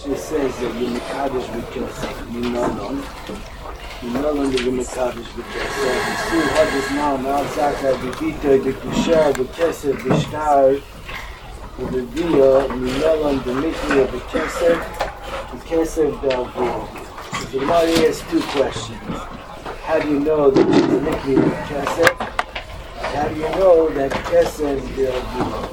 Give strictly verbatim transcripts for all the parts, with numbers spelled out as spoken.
Mishnah says that you're Mekadosh with Kesef. You know none. You know none that you're Mekadosh with Kesef. You see how this now, now Zaka, B'Bito, B'Kusher, B'Kesef, B'Shtar, B'Biyah, you know none the Mikri of B'Kesef, B'Kesef, B'Avur. So the Gemara has two questions. How do you know that you're the Mikri of B'Kesef? How do you know that Kesef, B'Avur?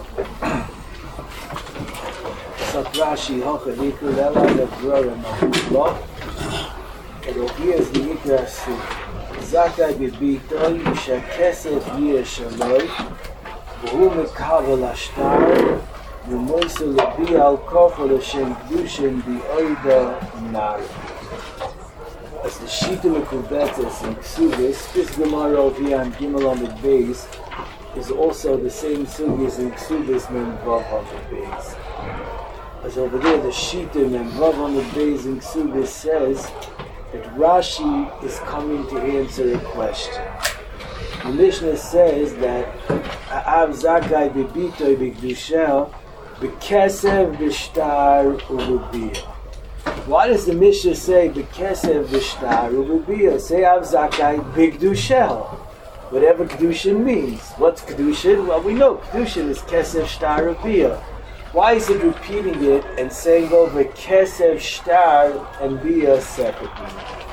Rashi hocha dikul ela levrorim avlo. And here's the Yikrasu. Zakai b'bitoi shakesef yeshaloi v'hu mekavel ashtar v'moisu lebi al kofel l'shem kedushin b'oida nar. As the Shita Mekubetes in Ksubis, this Gemara over here on Gimel on the base is also the same Sugis in Ksubis named Vav on the base. As over there, the Shittim and Vav on the Beis in Ksubis says that Rashi is coming to answer a question. The Mishnah says that Av Zakai b'Bitoi b'Kdushel b'Kesev b'Shtar u'B'Biyah. Why does the Mishnah say b'Kesev b'Shtar u'B'Biyah? Say Av Zakai b'Kdushel. Whatever Kedushin means. What's Kedushin? Well, we know Kedushin is Kesev Shtar u'B'Biyah. Why is it repeating it and saying over Kesef, Shtar, and Biyah separately?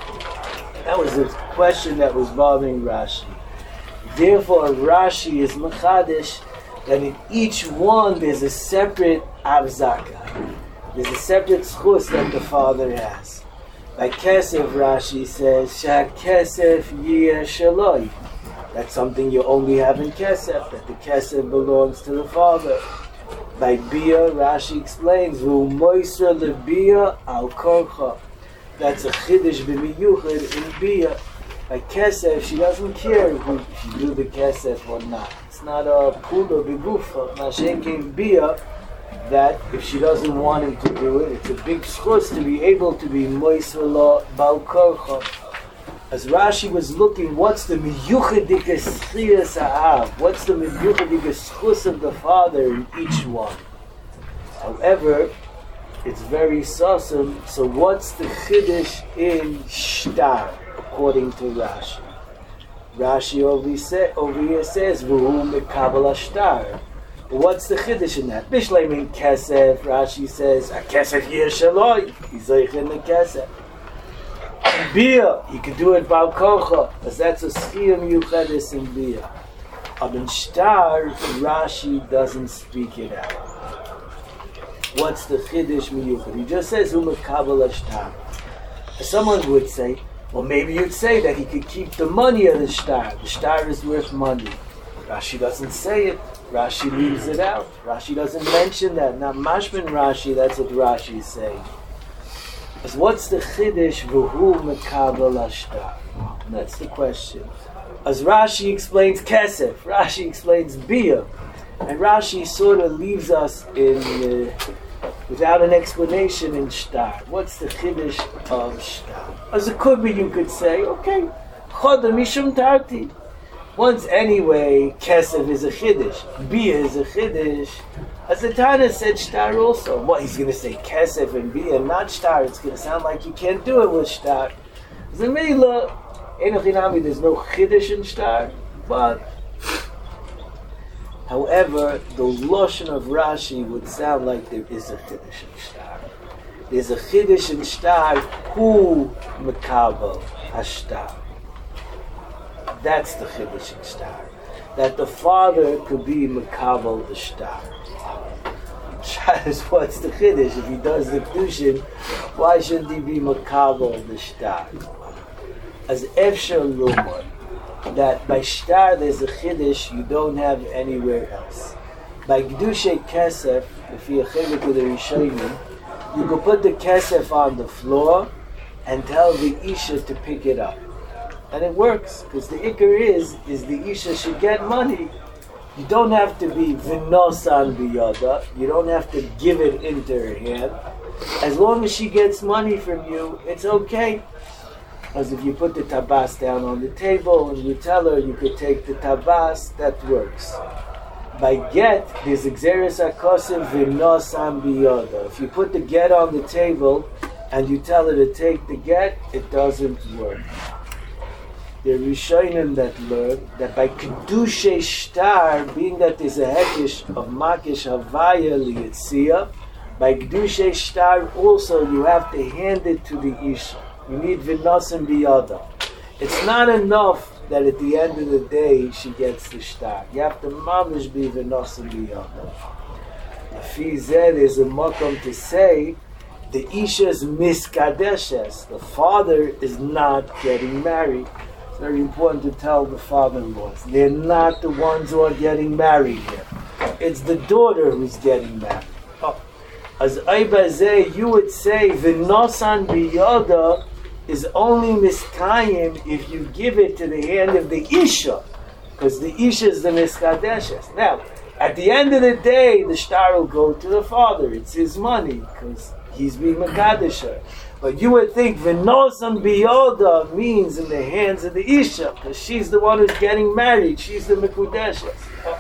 That was a question that was bothering Rashi. Therefore, Rashi is Mechadish that in each one there's a separate Avzaka. There's a separate schus that the father has. By Kesef, Rashi says, Shah Kesef Yeh Shaloi. That's something you only have in Kesef, that the Kesef belongs to the father. By Biyah, Rashi explains, V'u moisra lebiyah al korcha. That's a chiddush b'miyuchad in Biyah. By Kesef, she doesn't care if you do the Kesef or not. It's not a pula b'gufa. Mashen came Biyah, that if she doesn't want him to do it, it's a big schus to be able to be moisra la bal korcha. As Rashi was looking, what's the miyuchadike schiyas ha'av? What's the miyuchadike schus of the father in each one? However, it's very sasum. So what's the chiddush in shtar, according to Rashi? Rashi over, say, over here says, V'hu mekabel ashtar. What's the chiddush in that? Bishleim in kesef, Rashi says, a kesef yeh shaloi. He's like in the kesef. Biyah, you can do it Bal Kocha, because that's a schiyam yuchadis in Biyah. But in Shtar, Rashi doesn't speak it out. What's the chiddush miyuchad? He just says Hu mekabel ashtar. Someone would say, well, maybe you'd say that he could keep the money of the shtar. The shtar is worth money. Rashi doesn't say it. Rashi leaves it out. Rashi doesn't mention that. Now, Mashman Rashi, that's what Rashi is saying. Because what's the chiddush v'hu mekabel ashtar? That's the question. As Rashi explains kesef, Rashi explains biyah, and Rashi sort of leaves us in uh, without an explanation in shtar. What's the chiddush of shtar? As it could be, you could say, okay, choda mishum tarti. Once anyway, kesef is a chiddush, biyah is a chiddush. As the Tana said shtar also. What, he's going to say kesef and biyah, not shtar. It's going to sound like you can't do it with shtar. Zemila, enochinami, there's no chiddush in shtar, but however, the lashon of Rashi would sound like there is a chiddush in shtar. There's a chiddush in shtar, hu mekabel hashtar. That's the chiddush in shtar. That the father could be mekabel the shtar. What's the chiddush? If he does the kedushin, why shouldn't he be mekabel the shtar? As efshar lumon, that by shtar there's a chiddush you don't have anywhere else. By kedushay kesef, if you chiluk with the rishonim, you could put the kesef on the floor and tell the isha to pick it up, and it works because the ikar is is the isha should get money. You don't have to be v'nosan b'yada. You don't have to give it into her hand. As long as she gets money from you, it's okay. As if you put the tabas down on the table and you tell her you could take the tabas, that works. by get, there's Xeris HaKosim V'nosam Biyoda. If you put the get on the table and you tell her to take the get, it doesn't work. There are Rishonim that learn that by Kedushay Shtar, being that there's a Hekish of Makish Havaya Liyitziyah, by Kedushay Shtar also you have to hand it to the Isha. You need V'nosam Biyoda. It's not enough that at the end of the day she gets the shtar. You have to mamish be v'nosam biyada. Afi zeh, there's a makom to say the isha's miskadeshes. The father is not getting married. It's very important to tell the father-in-laws. They're not the ones who are getting married here. It's the daughter who's getting married. Oh. As Ayba zeh, you would say v'nosan biyada is only miskayim if you give it to the hand of the Isha, because the Isha is the miskadeshes. Now, at the end of the day, the shtar will go to the father. It's his money, because he's being Makadesher. But you would think V'nosam Biyoda means in the hands of the Isha, because she's the one who's getting married. She's the Mekudeshes.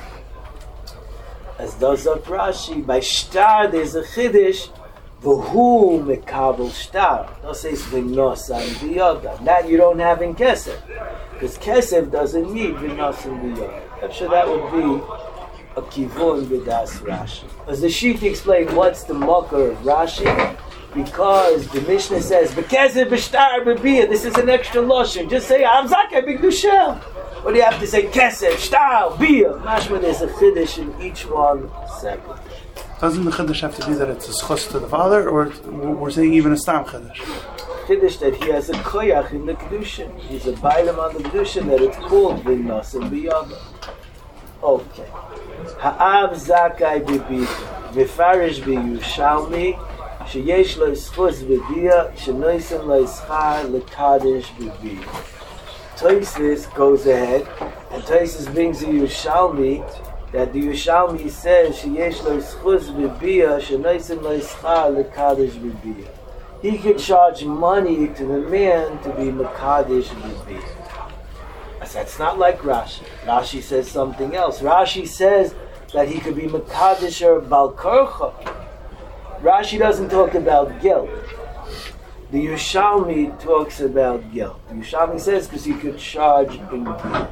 As does up Rashi, by shtar there's a chiddush. V'hu mekabel shtar. Don't say v'nosam biyoda. That you don't have in Kesef, because Kesef doesn't need v'nosam biyoda. I'm sure that would be a kivun b'das Rashi. As the Shita explained, what's the makar of Rashi? Because the Mishnah says b'kesef b'shtar b'biyah. This is an extra lashon. Just say Avzaka b'gdushel. What do you have to say? Kesef, shtar, biyah. Mashma, there's a chiddush in each one separate. Doesn't the chiddush have to be that it's a schus to the father, or we're saying even a stam chiddush? Chiddush that he has a koyach in the kedushin. He's a bailam on the kedushin that it's called v'nosam biyada. Okay. Ha'av zakai b'biyah v'farish b'yushalmi sheyesh lo schus b'biyah shenoisem lo ischar l'kadosh b'biyah. Tosfos goes ahead and Tosfos brings the Yushalmi that the Yushalmi says sheyesh lo schus b'biyah shenoisem lo ischar l'kadosh b'biyah. He could charge money to the man to be mekadosh b'biyah. That's not like Rashi. Rashi says something else. Rashi says that he could be mekadosh or balkorcha. Rashi doesn't talk about guilt. The Yushalmi talks about guilt. The Yushalmi says because he could charge in guilt.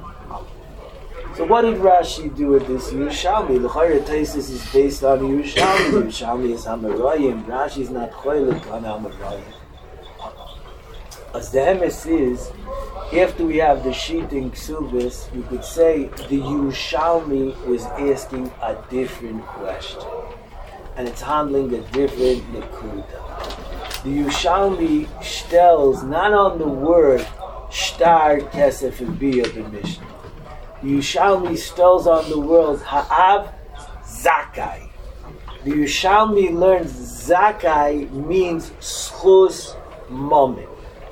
So what did Rashi do with this Yushalmi? The Chayre Taisis is based on the Yushalmi. The Yushalmi is Hamarayim. Rashi is not Choylik on Hamarayim. As the emes is, after we have the sheet in Ksubis, you could say the Yushalmi was asking a different question. And it's handling a different Nekuda. The Yushalmi stells not on the word Shtar, Kesef, and Biyah, the Mishnah. The Yushalmi stells on the word Ha'av, Zakai. The Yushalmi learns Zakai means Schus Moment.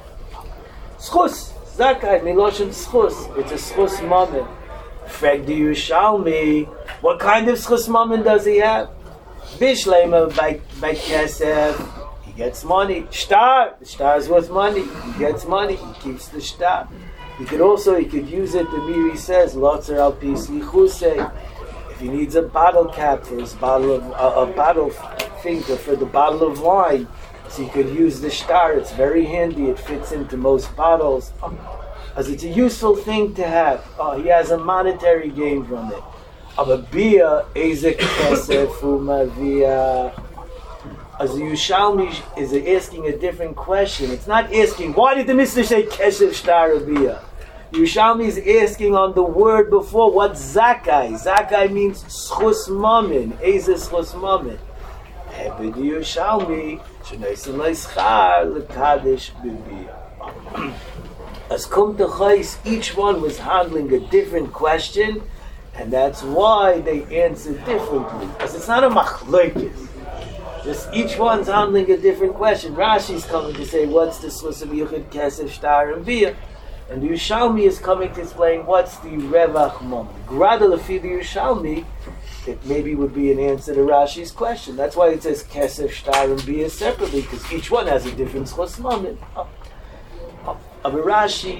Schus, Zakai, Miloshin Schus. It's a Schus Moment. Frag the Yushalmi, what kind of Schus Moment does he have? Bishlema by, by Kesef. He gets money. Shtar, the shtar is worth money. He gets money. He keeps the shtar. He could also, he could use it. The Miri says, "Lotzer al pisli chusei." If he needs a bottle cap for his bottle of uh, a bottle finger for the bottle of wine, so he could use the shtar. It's very handy. It fits into most bottles, as it's a useful thing to have. Oh, he has a monetary gain from it. Of a bia, ezek kesef umavia. As the Yushalmi is asking a different question. It's not asking, why did the Mishnah say Kesef Shtar Abiyah? Yushalmi is asking on the word before, what's Zakai? Zakai means Schus Mamin. Eze Schus Mamin. But the Yushalmi, Shenoisem Leischar L'Kadesh B'Biyah. As Kum Techais, each one was handling a different question, and that's why they answered differently. Because it's not a machlokes. Just each one's handling a different question. Rashi's coming to say, what's the Schus of Yuchid, Kesef, Shtar, and Biyah? And the Yushalmi is coming to explain what's the Revach moment. Grada lefi the Yushalmi, it maybe would be an answer to Rashi's question. That's why it says Kesef, Shtar, and Biyah separately, because each one has a different Schus moment. Oh. Oh. But Rashi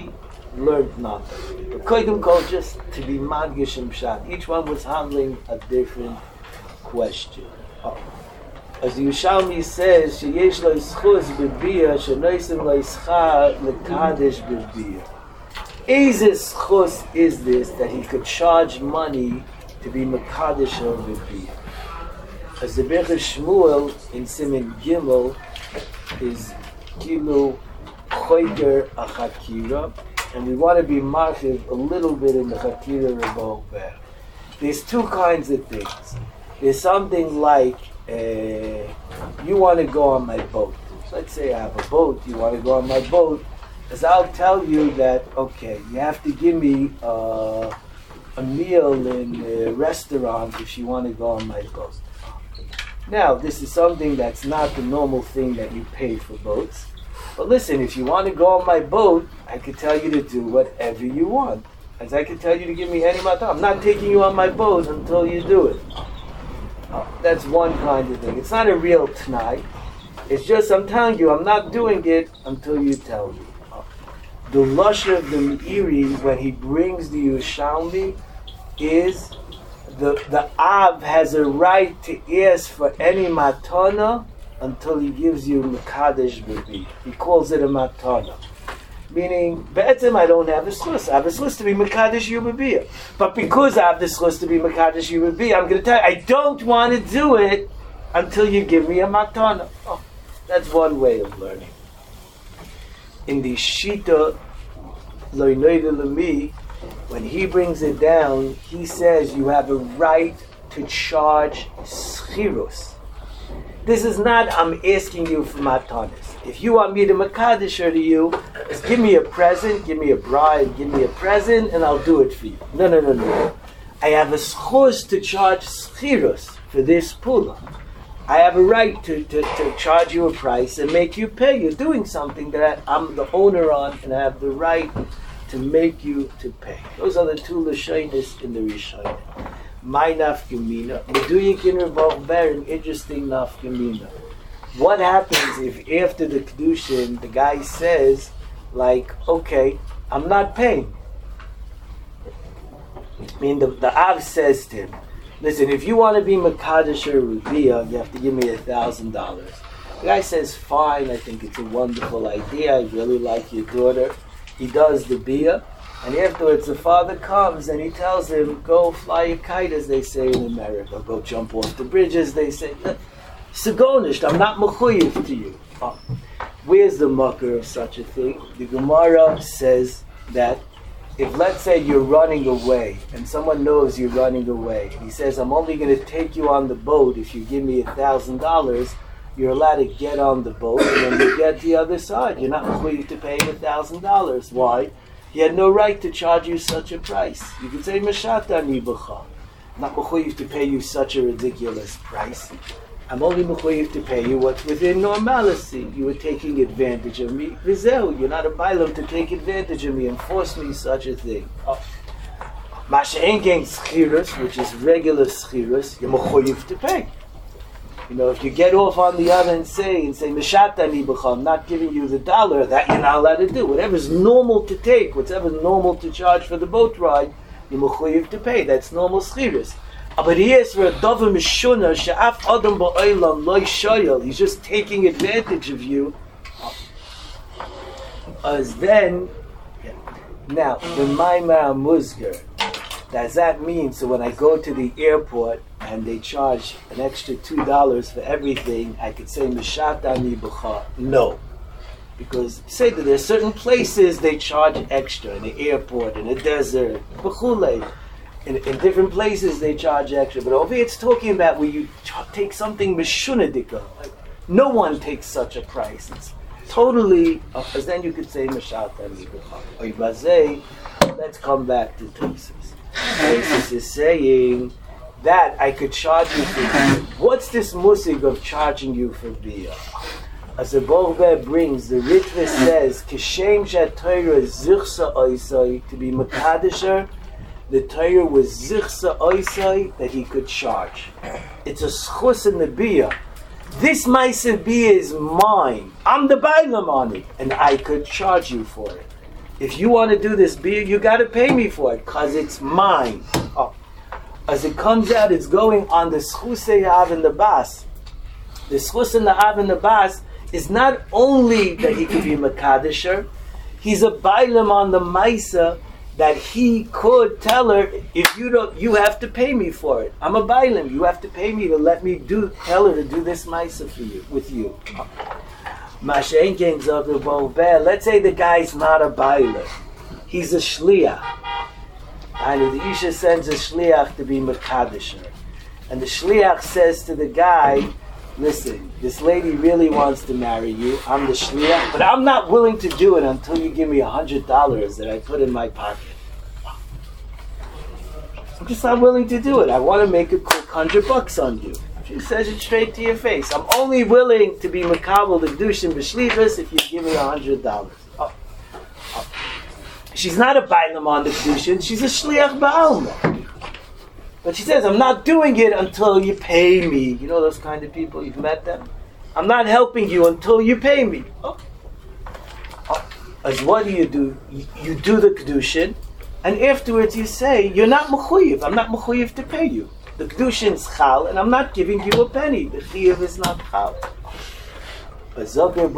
learned nothing. But Koydum Kol, just to be Madgish and Pshat, each one was handling a different question. Oh. As the Yerushalmi says, Sheyesh lo yischuz b'biyah, shenoisim lo yischar l'kadesh b'biyah. Eize schus is this, that he could charge money to be mekadesh or b'biyah? As the Berch Shmuel in Siman Gimel is Kilu Choyger Achakira, and we want to be marchiv a little bit in the Chakira Rebbe Ber. There's two kinds of things. There's something like uh, you want to go on my boat. Let's say I have a boat, you want to go on my boat, as I'll tell you that, okay, you have to give me uh, a meal in a restaurant if you want to go on my boat. Now, this is something that's not the normal thing that you pay for boats. But listen, if you want to go on my boat, I could tell you to do whatever you want. As I could tell you to give me any matter. I'm not taking you on my boat until you do it. Oh, that's one kind of thing. It's not a real t'nai. It's just, I'm telling you, I'm not doing it until you tell me. Oh. The lush of the Meiri, when he brings the Yerushalmi, is the the Av has a right to ask for any matana until he gives you Mekadesh B'Bi. He calls it a matana. Meaning, be'etzem I don't have a slus. I have a slus to be Mekadesh B'Bi. But because I have the slus to be Mekadesh B'Bi, I'm going to tell you, I don't want to do it until you give me a matana. Oh, that's one way of learning. In the Shita Lo Noida L'mi, when he brings it down, he says you have a right to charge schirus. This is not, I'm asking you for matanis. If you want me to makadisher to you, just give me a present, give me a bride, give me a present, and I'll do it for you. No, no, no, no. I have a schus to charge schirus for this pula. I have a right to, to, to charge you a price and make you pay. You're doing something that I'm the owner on, and I have the right to make you to pay. Those are the two lashonis in the Rishonim. My nafkamina, Meduyik in Rebbe Ber, an interesting nafkamina. What happens if after the kedushin the guy says, like, okay, I'm not paying? I mean, the, the Av says to him, listen, if you want to be Mekadesh or Rubia, you have to give me a thousand dollars. The guy says, fine, I think it's a wonderful idea, I really like your daughter. He does the bia, and afterwards the father comes and he tells him, go fly a kite, as they say in America, go jump off the bridges, they say. Segonisht, I'm not mechuyev to you. Oh. Where's the mucker of such a thing? The Gemara says that if, let's say, you're running away, and someone knows you're running away, and he says, I'm only going to take you on the boat if you give me a thousand dollars, you're allowed to get on the boat, and when you get the other side, you're not required to pay him a thousand dollars. Why? He had no right to charge you such a price. You could say, Mashata nibacha. I'm not required to pay you such a ridiculous price. I'm only required to pay you what's within normalcy. You were taking advantage of me. Vizel, you're not a bailam to take advantage of me and force me such a thing. Masha engen schirus, which is regular schirus, you're required to pay. You know, if you get off on the other and say, and say, Meshatani b'cha, I'm not giving you the dollar, that you're not allowed to do. Whatever's normal to take, whatever's normal to charge for the boat ride, you're mechuyev to pay. That's normal schirus. But he is for a dover mishuna, she'af adam ba'olam loy shoyel. He's just taking advantage of you. As then, yeah. Now, the Maimar Musgar, does that mean, so when I go to the airport, and they charge an extra two dollars for everything, I could say Meshatani b'cha? No, because say that there's certain places they charge extra in the airport, in the desert, b'chulei. In, in different places they charge extra, but over here it's talking about where you ch- take something meshunadika. Like, no one takes such a price. It's totally. Because uh, then you could say Meshatani b'cha. Let's come back to Tosis. Tosis is saying that I could charge you for beer. What's this musig of charging you for beer? As the Borbe brings, the Ritva says, Kishem Shat Torah Zichsa Oisai, to be Makadisher, the Torah was Zichsa Oisai, that he could charge. It's a schus in the beer. This Maisa beer is mine. I'm the Bailam on it, and I could charge you for it. if you want to do this beer, you got to pay me for it, because it's mine. Oh. As it comes out, it's going on the schusei av and the bas. The schus and the av and the bas is not only that he could be Makadisher, he's a bailam on the maisa that he could tell her, if you don't, you have to pay me for it. I'm a bailam, you have to pay me to let me do, tell her to do this maisa for you, with you. Let's say the guy's not a bailam, he's a shliach. And the Isha sends a shliach to be Makadisher. And the shliach says to the guy, listen, this lady really wants to marry you. I'm the shliach, but I'm not willing to do it until you give me a hundred dollars that I put in my pocket. I'm just not willing to do it. I want to make a quick hundred bucks on you. She says it straight to your face. I'm only willing to be makabel the kedushin b'shlichus if you give me a hundred dollars. Oh. Oh. She's not a bailam on the kedushin. She's a shliach ba'alma. But she says, I'm not doing it until you pay me. You know those kind of people, you've met them? I'm not helping you until you pay me. Oh. Oh. As what do you do? You, you do the kedushin, and afterwards you say, you're not mechuyev. I'm not mechuyev to pay you. The kedushin is chal, and I'm not giving you a penny. The chiyuv is not chal. What's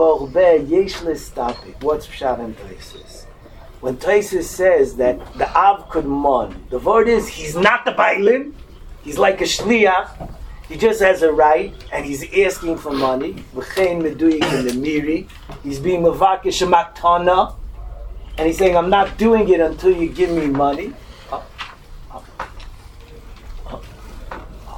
pshat and taisis? When Taisus says that the Av could mon, the word is he's not the Bailim, he's like a Shliach, he just has a right, and he's asking for money. V'chein meduyik in the miri, he's being mavakish maktana, and he's saying, I'm not doing it until you give me money. Uh, uh, uh, uh.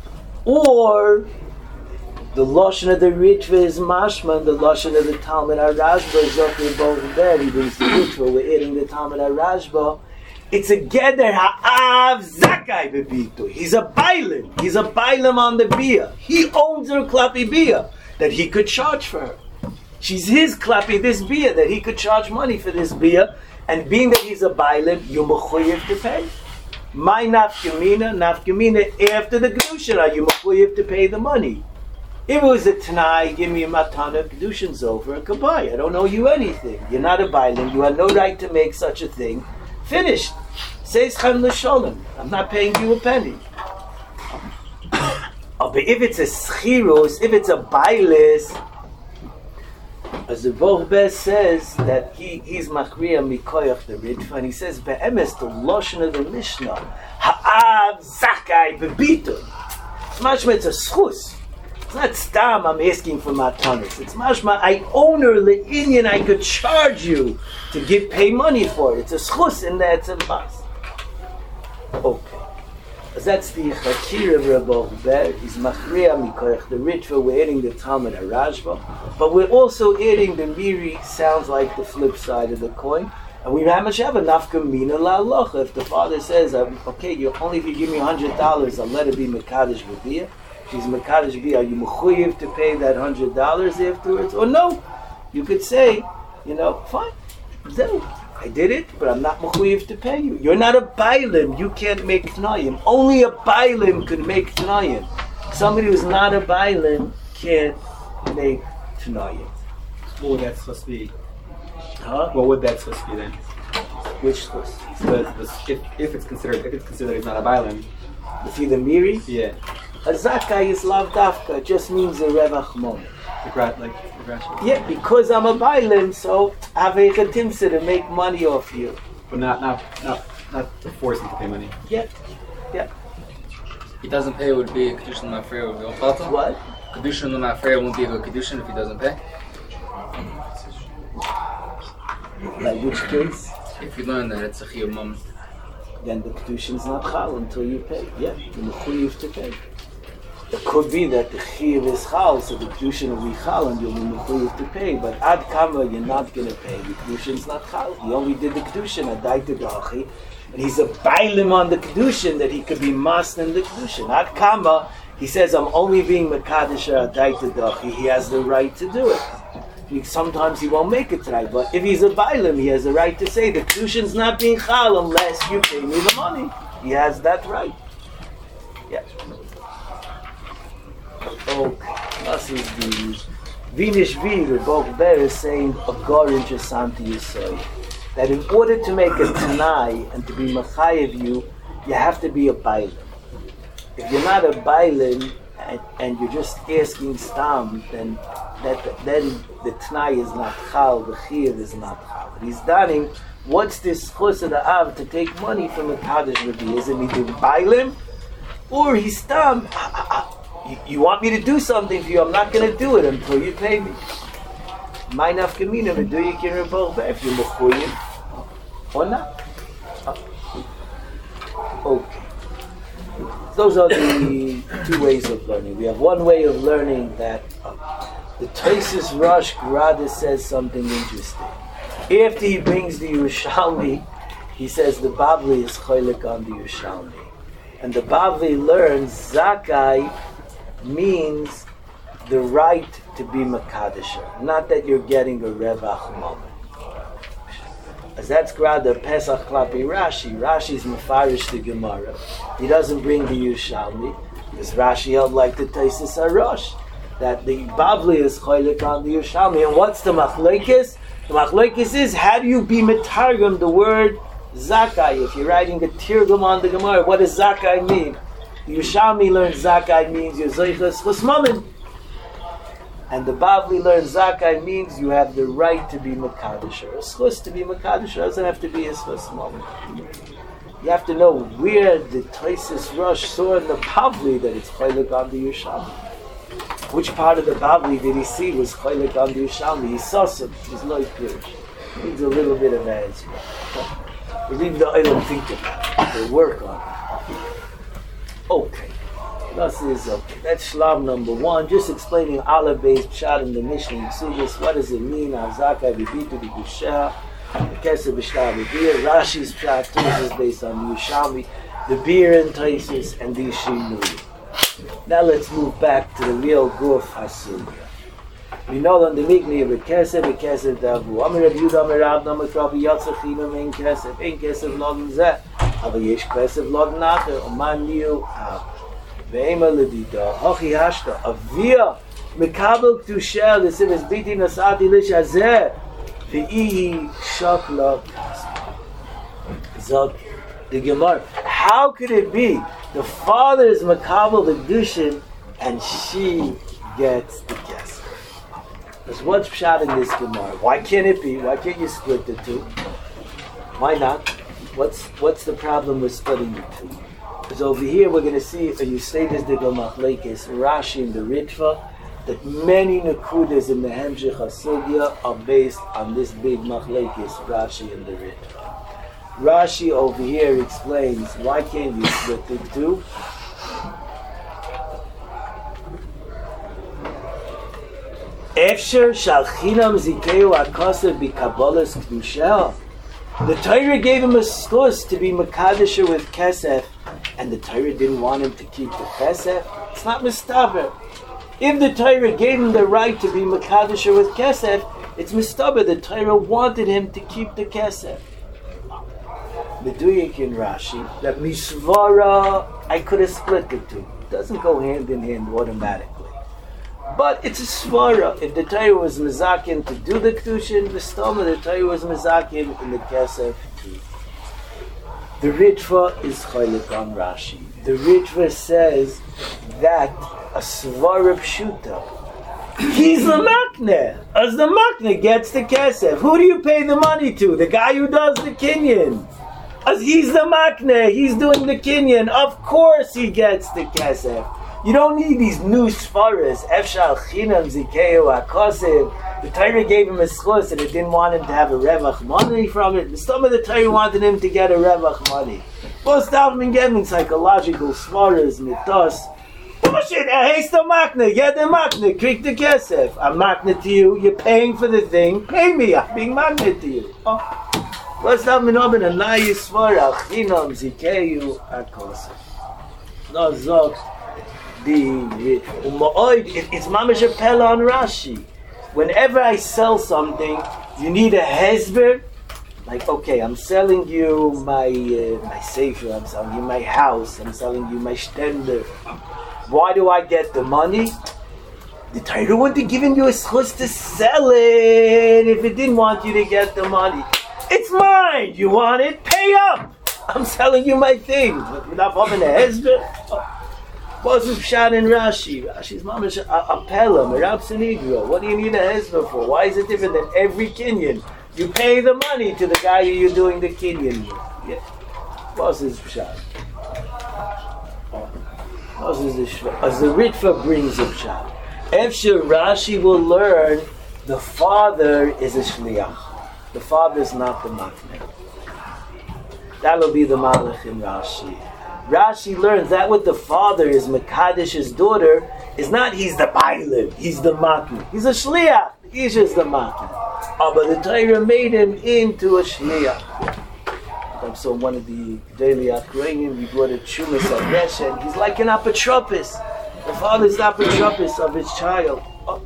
Or the Lashon of the Ritva is Mashma, and the Lashon of the Talmud HaRashba is Zocher both there. He brings the Ritva, we're eating the Talmud HaRashba. It's a Geder Ha'av Zakai Bebitu. He's a Bailim. He's a Bailim on the Bia. He owns her Klapi Bia that he could charge for her. She's his Klapi, this Bia, that he could charge money for this Bia. And being that he's a Bailim, you're mechuyev to pay. My nafkamina, nafkamina, after the Kedushin, are you mechuyev to pay the money? If it was a Tanai, give me a matana, Kedushin's over, a Kabbai. I don't owe you anything. You're not a Bailim. You have no right to make such a thing. Finished. Says Chan L'Sholem. I'm not paying you a penny. Oh, but if it's a Schirus, if it's a Bailis, as the Borbez says that he, he's Machriya Mikoyach the Ritva, and he says, Be'emes, the Lashon of the Mishnah, Ha'av Zakai Bebitun. It's mashma, it's a schus. It's not stam, I'm asking for matanis. It's mashma, I own her le'inyan, I could charge you to give, pay money for it. It's a schus in that, it's a bas. Okay. So that's the Chakir of Rabbi Ober. He's Machriya Mikoyach the Ritva. We're adding the Talmud HaRashba. But we're also adding the Miri, sounds like the flip side of the coin. And we have a nafka mina la'alocha. If the father says, okay, you only if you give me a hundred dollars, I'll let it be Mekadosh B'Biyah. She's Mekadosh B'Biyah. Are you mechuyev to pay that hundred dollars afterwards? Or no? You could say, you know, fine. Zeh. I did it, but I'm not mechuyev to pay you. You're not a bailim. You can't make t'nayim. Only a bailim could make t'nayim. Somebody who's not a bailim can't make t'nayim. What would that supposed to be? Huh? What would that supposed to be then? Which supposed to be? The, the, if, if it's considered if it's considered he's not a bailim. If you're the miri? Yeah. A zakai is lav dafka. It just means a revach moment. The gra- like the graduate. Yeah, because I'm a bailim, so avecha timsa to make money off you. But not not not not to force him to pay money. Yeah, yeah. He doesn't pay, would be a kedushin mafreya would be a chata. What? Kedushin mafreya won't be a kedushin if he doesn't pay. Like which case? If you learn that it's a chiyuv mom, then the kedushin's not chal until you pay. Yeah, you're mechuyev to pay. It could be that the chiyuv is chal, so the kedushin will be chal and you'll be mechuyev to pay. But ad kama you're not going to pay. The kedushin's not chal. He only did the kedushin adai to dachi, and he's a bailim on the kedushin that he could be mas in the kedushin. Ad kama he says I'm only being mekadosh adai to dachi. He has the right to do it. Sometimes he won't make it right, but if he's a bailim, he has a right to say the kedushin's not being chal unless you pay me the money. He has that right. Yeah. Okay. This is the Vinish V. Rebbe Ber is saying a gar interessanti yisoy. that in order to make a Tanai and to be Machayev you, you have to be a Bailim. If you're not a Bailim and, and you're just asking Stam, then that then the Tanai is not Chal, the Chiyav is not Chal. But he's daning, what's this Chus of the Av to take money from a Kaddish Rabbi? Is it me to Bailim? Or he's Stam, ah, ah, ah, you, you want me to do something for you, I'm not going to do it until you pay me. My nafkamina, but do you care about if you're Mechuyim or not? Okay. Those are the two ways of learning. We have one way of learning that uh, the Taisus Rosh Grada says something interesting. After he brings the Yerushalmi, he says the Bavli is choylek on the Yerushalmi. And the Bavli learns Zakai means the right to be Makadisher, not that you're getting a Revach moment. As that's Grada Pesach Klapi Rashi. Rashi's Mefarish the Gemara. He doesn't bring the Yerushalmi, because Rashi held like the Taisus Arosh, that the Bavli is choylek on the Yerushalmi. And what's the Machlekes? The Machlekes is, how do you be Metargum the word Zakai? If you're writing a Tirgum on the Gemara, what does Zakai mean? The Yerushalmi learns Zakai means you're Zeichas Chusmamin. And the Bavli learns Zakai means you have the right to be Makadisher. A schus to be Makadisher doesn't have to be a schus moment. You have to know where the Taisus Rosh saw in the Bavli that it's choylek on the Yerushalmi. Which part of the Bavli did he see was choylek on the Yerushalmi? He saw some. He's no Pirish. Needs a little bit of answer. We leave the Olam think about it. They work on it. Okay. This is okay. That's Shlav number one. Just explaining Aleph based Pshat in the Mishnah and Sugis. What does it mean? Azaka Vibitu B'Gusha, Kesef B'Shtav B'Bir. Rashi's Pshat too is based on the Yerushalmi, the beer and Taisus, and the Shinui. Now let's move back to the real Guf Hasugya. We know on the Migni of Kesef, Kesef Davu. Amir Rav Yudah, Amir Rav, Amir Rav Yatzachino, Ein Kesef, Ein Kesef Login Zeh. Aber Yesh Kesef Login Nacher, Oman Niu Av. Ve'ema Ledida, Hochi Hashta, Avia, Mekabel K'tushel, the Siv is Biti Nasati Lish Hazeh, Ve'ihi Shokla Kaspa. Zog, the Gemara. How could it be the father is Mekabel the Gushin and she gets the Kesef? Because what's Pshat in this Gemara? Why can't it be? Why can't you split the two? Why not? What's what's the problem with splitting the two? Because over here we're going to see, if you say this the Machlekes, Rashi and the Ritva, that many Nakudas in the Hemshech HaSugya are based on this big Machlekes, Rashi and the Ritva. Rashi over here explains, why can't you split the two? Efsher shal chinam zikeu akasev b'kabolas k'dushel. The Torah gave him a schus to be Makadisher with Kesef, and the Torah didn't want him to keep the Kesef. It's not mistaber. If the Torah gave him the right to be Makadisher with Kesef, it's mistaber. The Torah wanted him to keep the Kesef. Meduyik in Rashi, that Mishvara, I could have split the two. It doesn't go hand in hand automatically. But it's a svara. If the Torah was mezakin to do the kedushin, the stoma, the Torah was mezakin in the kesef too. The Ritva is choylek on Rashi. The Ritva says that a svara pshuta, he's the makneh. As the makneh gets the kesef, who do you pay the money to? The guy who does the kinyan. As he's the makneh, he's doing the kinyan. Of course he gets the kesef. You don't need these new sfaras. Efshal chinam zikeu akosev. The Torah gave him a schus and it didn't want him to have a revach money from it. Some of the Torah wanted him to get a revach money. Most of them getting psychological sfaras, mitos. Bullshit, hey, the makna, get the makna, krieg the kesef. I'm makna to you, you're paying for the thing, pay me, I'm being makna to you. Oh. What's that minoben a nayi svara, chinam zikeu akosev. No, zog. The it's mamash a pella on Rashi. Whenever I sell something, you need a hezber. Like, okay, I'm selling you my uh, my sefer, I'm selling you my house, I'm selling you my stender. Why do I get the money? The Torah wouldn't have given you a schus to sell it if it didn't want you to get the money. It's mine. You want it? Pay up. I'm selling you my thing. Without having a husband. What's the pshat in Rashi? Rashi's mama apella, merab senigro. What do you need a husband for? Why is it different than every kinyan? You pay the money to the guy who you're doing the kinyan with. Yeah. What's his pshat? What's his pshat? As the Ritva brings a pshat. Efshir Rashi will learn the father is a shliach. The father is not the matne. That'll be the malach in Rashi. Rashi learns that what the father is Mekadesh's daughter is not he's the bailin, he's the matne. He's a shliach. He's just the matne. Oh, but the Torah made him into a shliach. So one of the daily Akrayim, we brought a Chumas Aresha, and he's like an apotropis. The father is the apotropis of his child. Oh,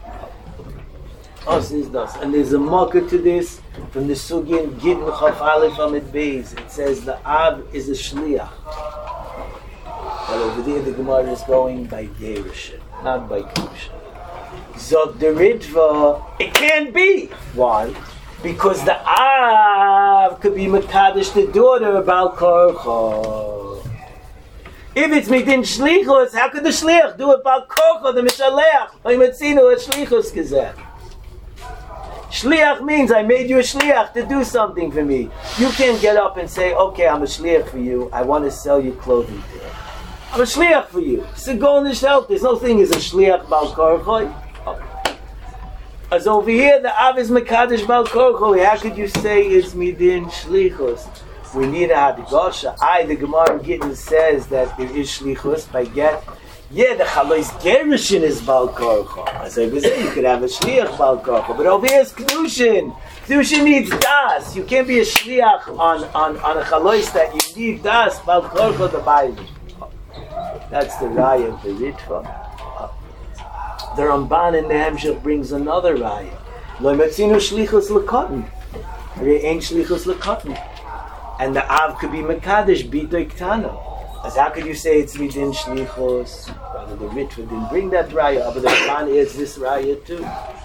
oh this does. And there's a marker to this from the Sugin Gittin Chaf Aleph Amid Beis. It says the Av is a shliach. But over there the Gemara is going by Gerushin, not by Kedusha. Zog the Ritva, it can't be. Why? Because the Av could be Mekadesh, the daughter of Baal Korcha. If it's Midin Shlichus, how could the Shliach do it Baal Korcha, the Mishalech? Oimetzinu et Shlichus Gezeh. Shliach means I made you a Shliach to do something for me. You can't get up and say, okay, I'm a Shliach for you. I want to sell you clothing today. I'm a Shliach for you. So go on the shelf. There's no thing as a Shliach Baal Korcha. As over here, the Av is Mekadesh Baal Korcha. How could you say it's Midin Shlichus? We need a Hadgasha. I, the Gemara Gittin says that there is Shlichus by get. Yeah, the Chalois Gerushin is Baal Korcha. As I was saying, you could have a Shliach Baal Korcha. But over here is Kedushin. Kedushin needs Das. You can't be a Shliach on, on, on a Chalois that you need Das. Baal Korcha the Bible. That's the Raya of the Ritva. The Ramban in the Hemshech brings another raya. Lo metzinu shlichus l'katan. There ain't shlichus l'katan. And the Av could be Mekadesh b'ito iktana. As how could you say it's midin shlichus? Rather the Ritva didn't bring that raya, but the Ramban is this raya too.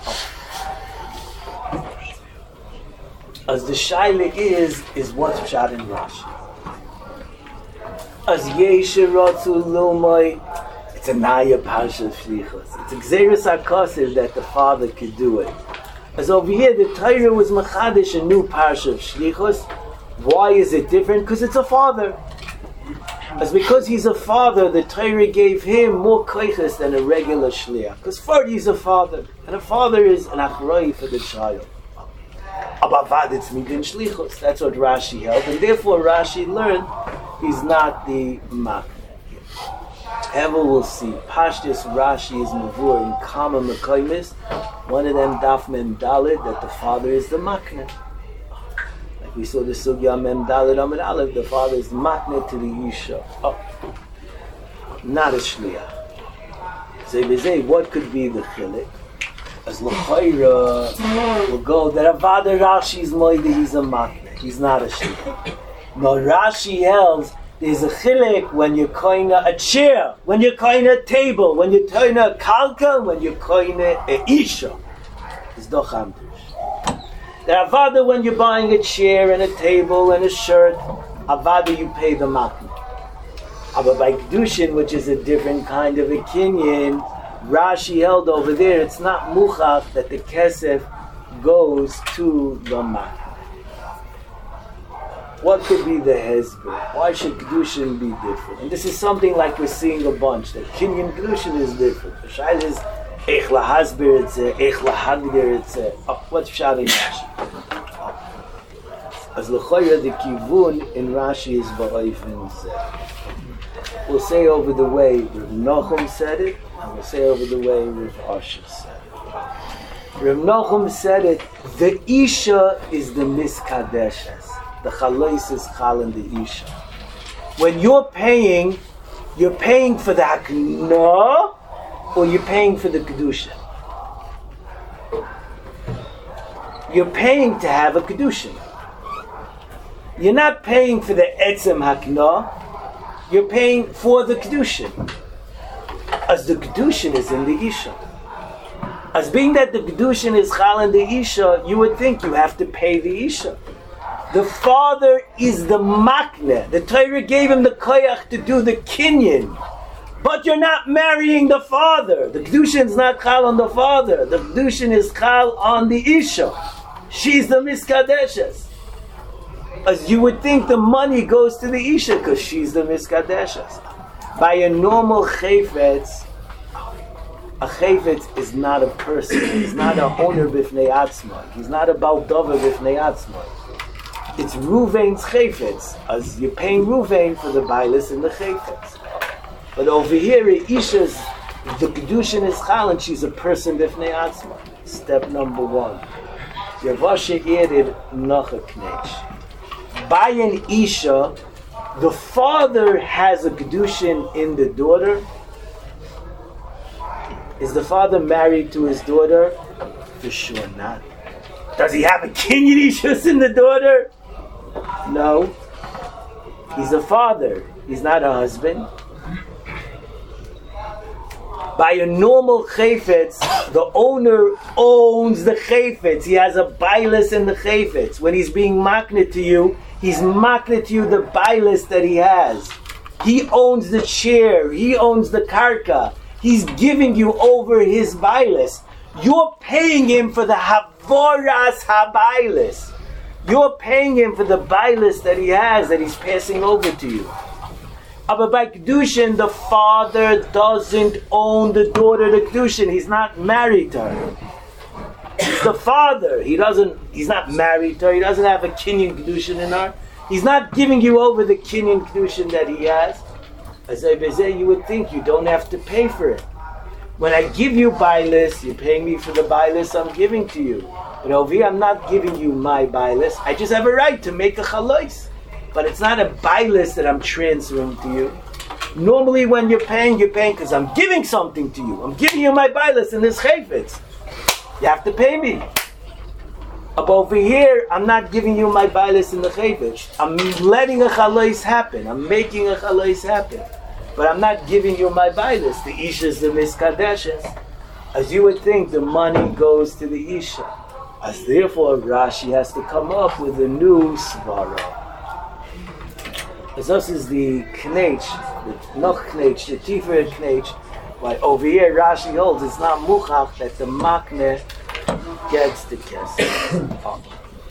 As the shaila is, is what's pshat in Rashi. As yeshe rotzu lomai. It's a Naya Parsha of Shlichus. It's a Gzeirus HaKosiv that the father could do it. As over here, the Torah was Machadish, a new Parsha of Shlichus. Why is it different? Because it's a father. As because he's a father, the Torah gave him more koiches than a regular Shliach. Because first he's a father, and a father is an Achroi for the child. Abavad, it's Midin Shlichus. That's what Rashi held, and therefore Rashi learned he's not the Mak. Ever will see. Pashtus Rashi is Mavur in Kama Mekaymis. One of them Daf Mem Dalid that the father is the Makne. Like we saw the Sugya Mem Dalid Amid Aleph, the father is Makne to the Yisha. Oh, not a Shliach. So they say, what could be the Chilik? As L'chayra will go that Avada Rashi is Moide, he's a Makne. He's not a Shliach. No, Rashi held. There's a chilik when you're koina a chair, when you're koina a table, when you're koina a kalka, when you're koina a isha. It's doch hamdish. The avada when you're buying a chair and a table and a shirt, avada you pay the makna. But by kedushin, which is a different kind of a kinyan, Rashi held over there, it's not muchach that the kesef goes to the makna. What could be the hezbollah? Why should Kedushin be different? And this is something like we're seeing a bunch, that Kinyan Kedushin is different. The Shail is Eich lahasbir etzeh, Eich lahagdir etzeh. Oh, what's Pshat in Rashi? As l'choyer the kivun in Rashi is ba'oifen zeh. We'll say over the way Rav Nachum said it, and we'll say over the way Rav Asher said it. Rav Nachum said it, the Isha is the miskadeshes. The chalois is chal and the isha. When you're paying, you're paying for the hakna, or you're paying for the kedusha. You're paying to have a kedusha. You're not paying for the etzem hakna. You're paying for the kedusha. As the kedusha is in the isha. As being that the kedusha is chal and the isha, you would think you have to pay the isha. The father is the makne. The Torah gave him the koyach to do the kinyan. But you're not marrying the father. The kedushin is not chal on the father. The kedushin is chal on the isha. She's the miskadeshes. As you would think, the money goes to the isha because she's the miskadeshes. By a normal chayfetz, a chayfetz is not a person. He's not a owner b'fnei atzma. He's not a baldover b'fnei atzma. It's Ruvain's chayfetz, as you're paying Ruvain for the bailis and the chayfetz. But over here, Isha's, the kedushin is chal, and she's a person b'fnei atzma. Step number one. Yavasha added nacha knech. By an Isha, the father has a kedushin in the daughter. Is the father married to his daughter? For sure not. Does he have a kinyan Ishus in the daughter? No. He's a father. He's not a husband. By a normal chayfetz, the owner owns the chayfetz. He has a bailis in the chayfetz. When he's being makneh to you, he's makneh to you the bailis that he has. He owns the chair. He owns the karka. He's giving you over his bailis. You're paying him for the havoras habailis. You're paying him for the bailis that he has, that he's passing over to you. But by kedushin, the father doesn't own the daughter, the kedushin. He's not married to her. He's the father. He doesn't. He's not married to her. He doesn't have a kinyan kedushin in her. He's not giving you over the kinyan kedushin that he has. As I say, you would think you don't have to pay for it. When I give you bailis, you're paying me for the bailis I'm giving to you. But over here, I'm not giving you my bailis. I just have a right to make a chalois. But it's not a bailis that I'm transferring to you. Normally when you're paying, you're paying because I'm giving something to you. I'm giving you my bailis in this chayfetz. You have to pay me. But over here, I'm not giving you my bailis in the chayfetz. I'm letting a chalois happen. I'm making a chalois happen. But I'm not giving you my bailis. The isha is the miskadeshes. As you would think, the money goes to the isha. As therefore, Rashi has to come up with a new svara. As this is the knech, the noch knech, the tifer knech. Why over here Rashi holds it's not muchach that the makne gets the kesef. Up.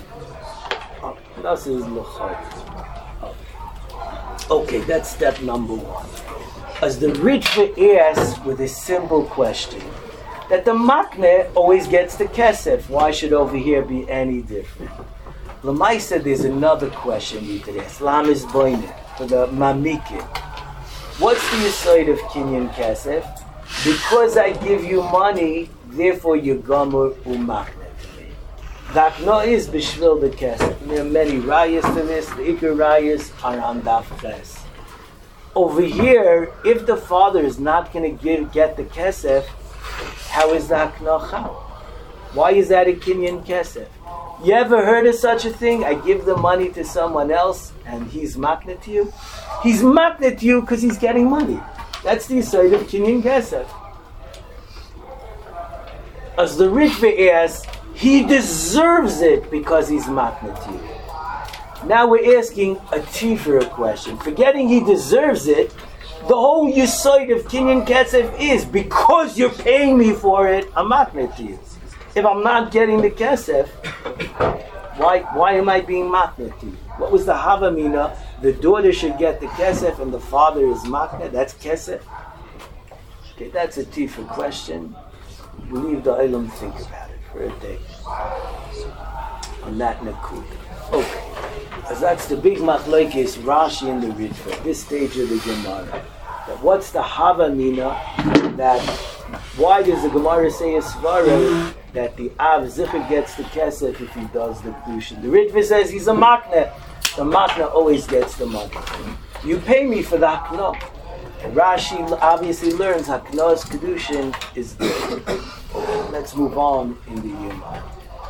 Up. This is luchot. Okay, that's step number one. As the Ritva asks with a simple question, that the makne always gets the kesef. Why should over here be any different? Lamaisa, there's another question you could ask. Lam is boine for the mamikim. What's the yesod of kinyan kesef? Because I give you money, therefore you gomer umakne to me. Dakno is b'shvil the kesef. There are many rayas to this. The ikar rayas are on daf ches. Over here, if the father is not going to give get the kesef, how is that knochal? Why is that a kinyan kesef? You ever heard of such a thing? I give the money to someone else and he's makneh to you? He's makneh to you because he's getting money. That's the side of kinyan kesef. As the Ritva asks, he deserves it because he's makneh to you. Now we're asking a tifer question. Forgetting he deserves it, the whole yesod of kinyan kesef is because you're paying me for it, I'm makneh to you. If I'm not getting the kesef, why why am I being makneh to you? What was the havamina? The daughter should get the kesef and the father is makneh. That's kesef. Okay, that's a tifer question. We leave the ilum think about it for a day. On that nakud. Okay, as that's the big machlokes Rashi and the Ritva. This stage of the Gemara. That what's the havamina? That why does the Gemara say a svara that the Av Zichar gets the kesef if he does the kedushin? The Ritva says he's a makneh. The makneh always gets the money. You pay me for the hakno. Rashi obviously learns hakno's kedushin is good. Let's move on in the Yom.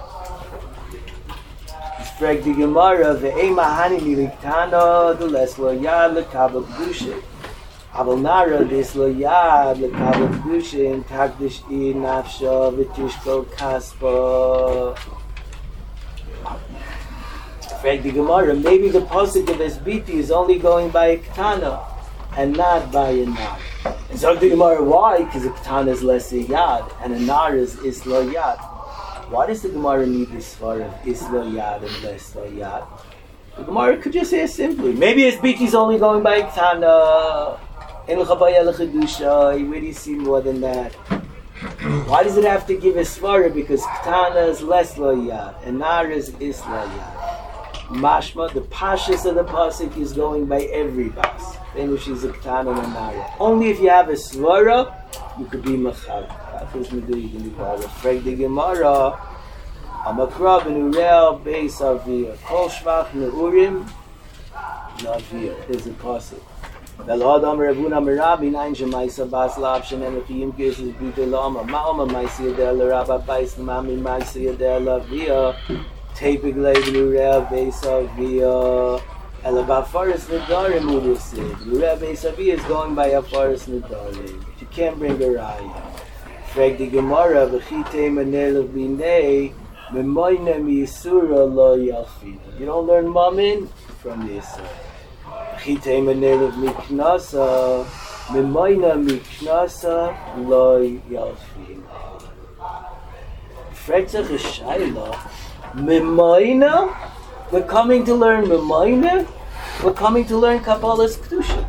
It's frag the Gemara ve'ema hani miliktana the les lo yad lekabel kedushin. Aval nara this lo yad lekabel kedushin takdish i nafsha v'tishko kaspa. Frag the Gemara, maybe the pasuk of Esbiti is only going by a Ketana and not by a Nar. And so the Gemara, why? Because a Ketana is less a Yad and a Nar is Isla Yad. Why does the Gemara need this far of Isla Yad and less Yad? The Gemara could just say simply, maybe Esbiti is only going by a Ketana. In L'Chabaya L'Chadusha, where do you see more than that? Why does it have to give a svara? Because Ketana is less lo yad, and Nar is is lo yad. Mashma, the pashas of the pasuk is going by every bas. Then if she's a Ketana and a Nar. Only if you have a svara, you could be machal. That was meduik in the Gemara. Frag the Gemara. Amakra b'nurel beis aviyah. Kol shvach neurim naviyah. There's a pasuk. Velhodam Rebuna Mirabi Nine Jemaisa Bas Lapshan and if he increases Butelama Maoma Maisia de la Rabba Bais Mami Maisia de la Via Tapig Levlu Besa Via Elaba Forest Nadarim Mudisid. Lura Besa Via is going by a forest Nadarim. You can't bring a raya. Frag the Gemara, Vachite Manel of Bine, Memoina Misura Lo Yalfi. You don't learn Mamin from this. Chitei menelev miknasa, memayna miknasa loy yalfin. Fretzach is shayla. Memayna? We're coming to learn memayna? We're coming to learn Kabbalah's Kedusha.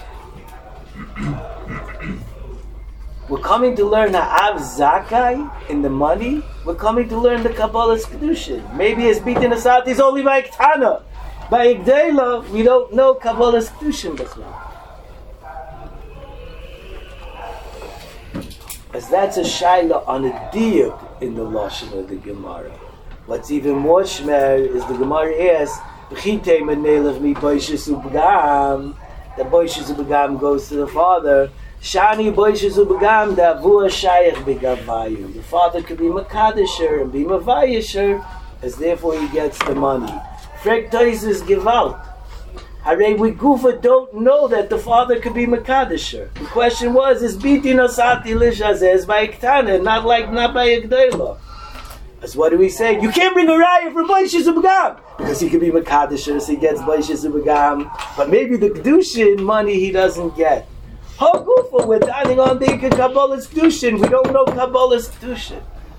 We're coming to learn Ha'av Zakai in the money. We're coming to learn the Kabbalah's Kedusha. Maybe it's beaten us out, it's only by Ketana. By Igdela, we don't know Kabbalah's Kedushin B'chla. As that's a shayla on a diyuk in the Lashon of the Gemara. What's even more shmer is the Gemara asks, B'chitei menelev mi boishes ubgam. The boishes ubgam goes to the father. Shani boishes ubgam da avua shayach b'gavayu. The father could be makadisher and be mavayisher, as therefore he gets the money. Freg Toises Gewalt. Hare we Gufa don't know that the father could be Makadisher. The question was, is Biti Nosati Lishazez by Iktana, not like not by Igdela? As what do we say? You can't bring a raya for Baishis Ubagam! Because he could be Makadisher, so he gets Baishis Ubagam. But maybe the Kedushin money he doesn't get. How Gufa, we're dining on the Kabbalah's Kedushin. We don't know Kabbalah's Kedushin.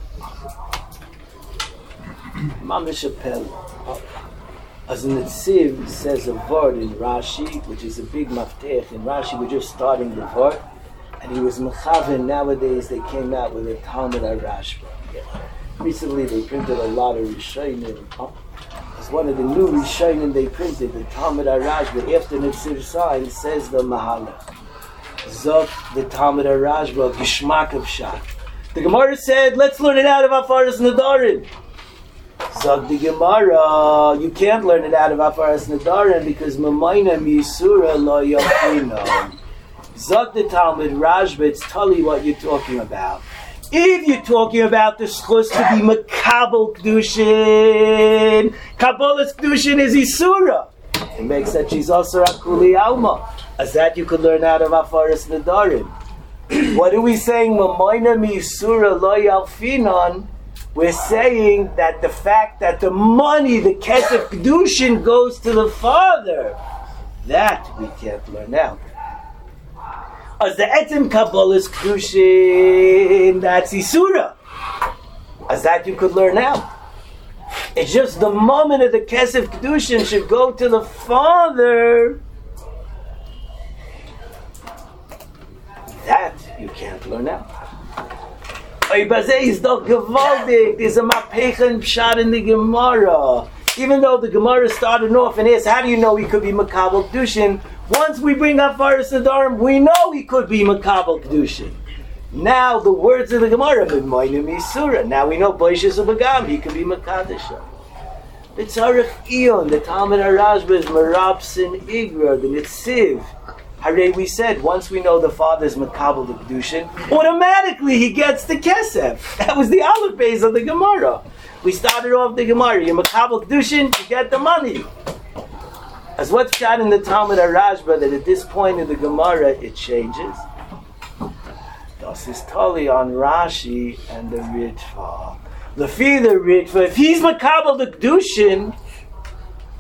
Mamish Apel. As in the Tziv says a word in Rashi, which is a big maftech. In Rashi, we're just starting the word. And he was mechaven. Nowadays, they came out with a Talmud HaRashba. Recently, they printed a lot of Rishonim. As one of the new Rishonim they printed, the Talmud HaRashba, after the Tziv sign, says the Mahalach. Zok, the Talmud HaRashba, Gishmak of Shak. The Gemara said, let's learn it out of Afaras Nadarim. Zog the Gemara, you can't learn it out of Afaras Nadarim because Mamayna Misura Lo Yachino. Zog the Talmud Rashba, it's totally what you're talking about. If you're talking about the schus to be Makabal Kedushin, Kabbalah's Kedushin is Isura. It makes that she's also Akuli Alma. As that you could learn out of Afaras Nadarim. What are we saying? Mamayna Misura Lo Yalfinon. We're saying that the fact that the money, the Kesef Kedushin, goes to the father, that we can't learn out. As the Etzem Kabbalah's Kedushin, that's Isura. As that you could learn out. It's just the moment of the Kesef Kedushin should go to the father. That you can't learn out. There's a mapechen pshat in the Gemara. Even though the Gemara started off and asked, how do you know he could be Makabal Kedushin? Once we bring up Faras Nadarim, we know he could be Makabal Kedushin. Now the words of the Gemara, now we know Boishas Ubagam, he could be Makadisha. The Tzarech Ion, the Talmud HaRashba is Merabsin Igra, the Nitziv. Hare, we said, once we know the father's Makabal the Kedushin, automatically he gets the Kesef. That was the olive base of the Gemara. We started off the Gemara, you're Makabal Kedushin, you get the money. As what's shot in the Talmud HaRashba, that at this point in the Gemara, it changes. Das is totally on Rashi and the Ritva. Lefi the Ritva, if he's Makabal the Kedushin,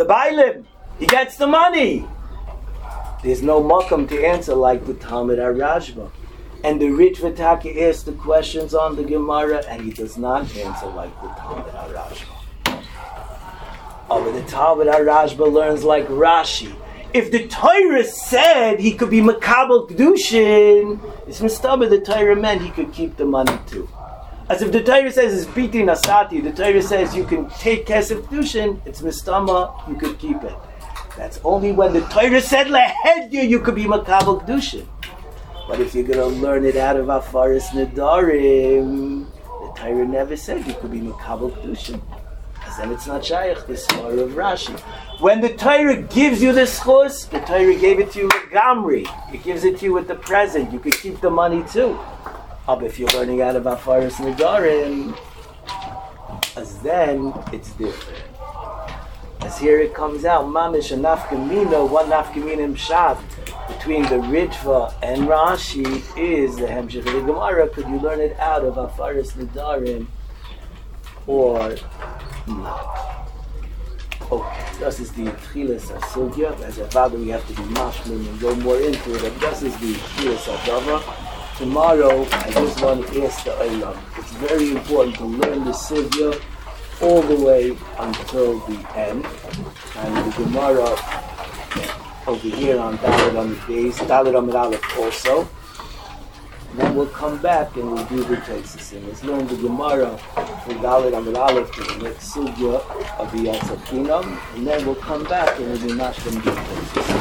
the bailim. He gets the money. There's no makam to answer like the Talmud HaRashba. And the Ritva Taka asks the questions on the Gemara, and he does not answer like the Talmud HaRashba. Oh, but the Talmud HaRashba learns like Rashi. If the Torah said he could be Makabel Kedushin, it's Mistaba, the Torah meant he could keep the money too. As if the Torah says it's Biti Nasati, the Torah says you can take Kesef Kedushin, it's Mistama, you could keep it. That's only when the Torah said Lehedya, you could be Makabel Kedushin. But if you're going to learn it out of Afaris Nedarim, the Torah never said you could be Makabel Kedushin. Because then it's not Shaykh, the Svar of Rashi. When the Torah gives you the schus, the Torah gave it to you with Gamri. It gives it to you with the present. You could keep the money too. Oh, but if you're learning out of Afaris Nedarim, as then it's different. As here it comes out, Mamish and Nafkamina, one Nafkamina Mshat, between the Ritva and Rashi is the Hemshech of the Gemara. Could you learn it out of Afaris Nedarim or not? Okay, this is the Tchilas HaSugya. As a father, we have to be mashlim and go more into it. But this is the Tchilas HaDava. Tomorrow, I just want to ask the Olam. It's very important to learn the Sugya all the way until the end. And the Gemara over here on Dalet on the days, Dalet on the Aleph also. And then we'll come back and we'll do the cases. And let's learn the Gemara from Dalet on the Aleph to the next Sugya of the Yatzach Chinam. And then we'll come back and we'll do Mashlim the cases.